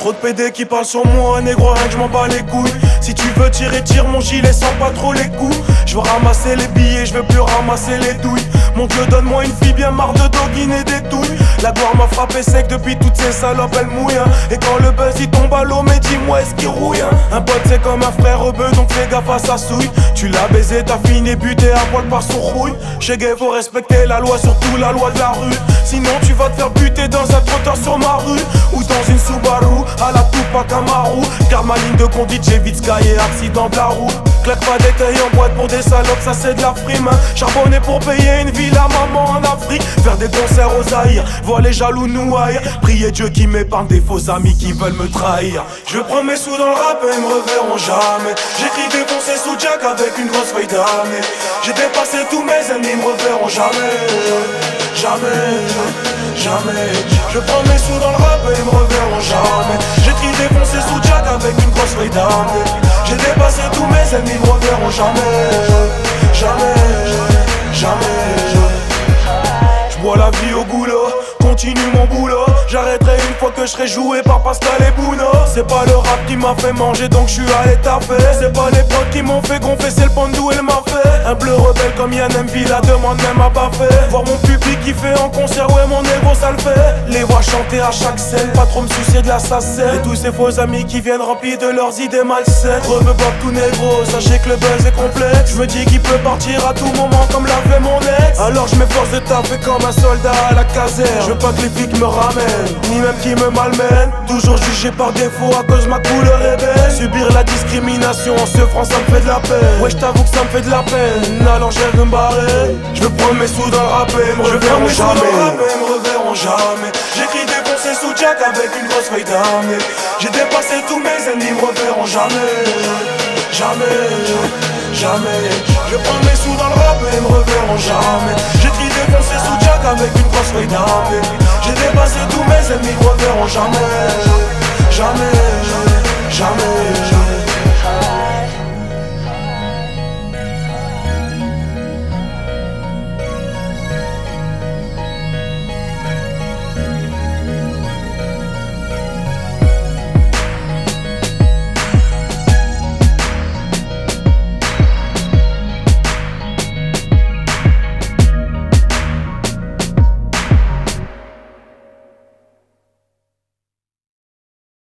Trop de PD qui parlent sur moi, négro, rien que je m'en bats les couilles. Si tu veux tirer, tire mon gilet sans pas trop les coups. Je veux ramasser les billets, je veux plus ramasser les douilles. Mon Dieu, donne-moi une fille bien marre de doguine et des douilles. La gloire m'a frappé sec depuis toutes ces salopes, elle mouille hein. Et quand le buzz il tombe à l'eau, mais dis-moi est-ce qu'il rouille hein. Un pote c'est comme un frère rebeu, donc fais gaffe à sa souille. Tu l'as baisé, t'as fini buté à poil par son rouille. Chez Gay faut respecter la loi, surtout la loi de la rue. Sinon tu vas te faire buter dans un trottoir sur ma rue. Ou dans une Subaru, à la Tupac Amaru. Car ma ligne de conduite, j'évite Sky et accident de la route. Claque pas des tailles en boîte pour des salopes, ça c'est de la frime hein. Charbonner pour payer une ville à maman en Afrique. Faire des concerts aux Zaïre, voir les jaloux nous haïr. Prier Dieu qui m'épargne des faux amis qui veulent me trahir. Je prends mes sous dans le rap et ils me reverront jamais. J'écris défoncer sous Jack avec une grosse feuille d'année. J'ai dépassé tous mes ennemis, ils me reverront jamais. Jamais, jamais. Je prends mes sous dans le rap et ils me reverront jamais. J'écris défoncer sous Jack avec une grosse feuille d'année. J'ai dépassé tous mes ennemis, ils me reverront jamais. Jamais, jamais. J'bois la vie au goulot, continue mon boulot. J'arrêterai une fois que je serai joué par Pascal et Bouno. C'est pas le rap qui m'a fait manger donc je suis allé taper. C'est pas les potes qui m'ont fait gonfler, c'est le pandou et le mafé. Un bleu rebelle comme Yann MV, la demande même à pas fait. Voir mon public qui fait en concert, ouais mon ego ça le fait. Les voir chanter à chaque scène, pas trop me soucier de la sacelle. Et tous ces faux amis qui viennent remplis de leurs idées malsaines. Reveux pas tout négro, sachez que le buzz est complexe. Je me dis qu'il peut partir à tout moment comme l'a fait mon ex. Alors je m'efforce de taper comme un soldat à la caserne. Je veux pas que les flics me ramènent, ni même qu'ils me malmènent. Toujours jugé par défaut à cause ma couleur est belle. Subir la discrimination en se franc ça me fait de la peine. Ouais je t'avoue que ça me fait de la peine. Alors je vais me barrer. Je veux prendre mes sous dans le rap et me reverront jamais. J'écris défoncer sous Jack avec une grosse feuille d'année. J'ai dépassé tous mes ennemis, me reverront jamais. Jamais, jamais. Je prends mes sous dans le rap et me reverront jamais. J'écris défoncer sous Jack avec une grosse feuille d'année. J'ai dépassé tous mes ennemis, me reverront jamais.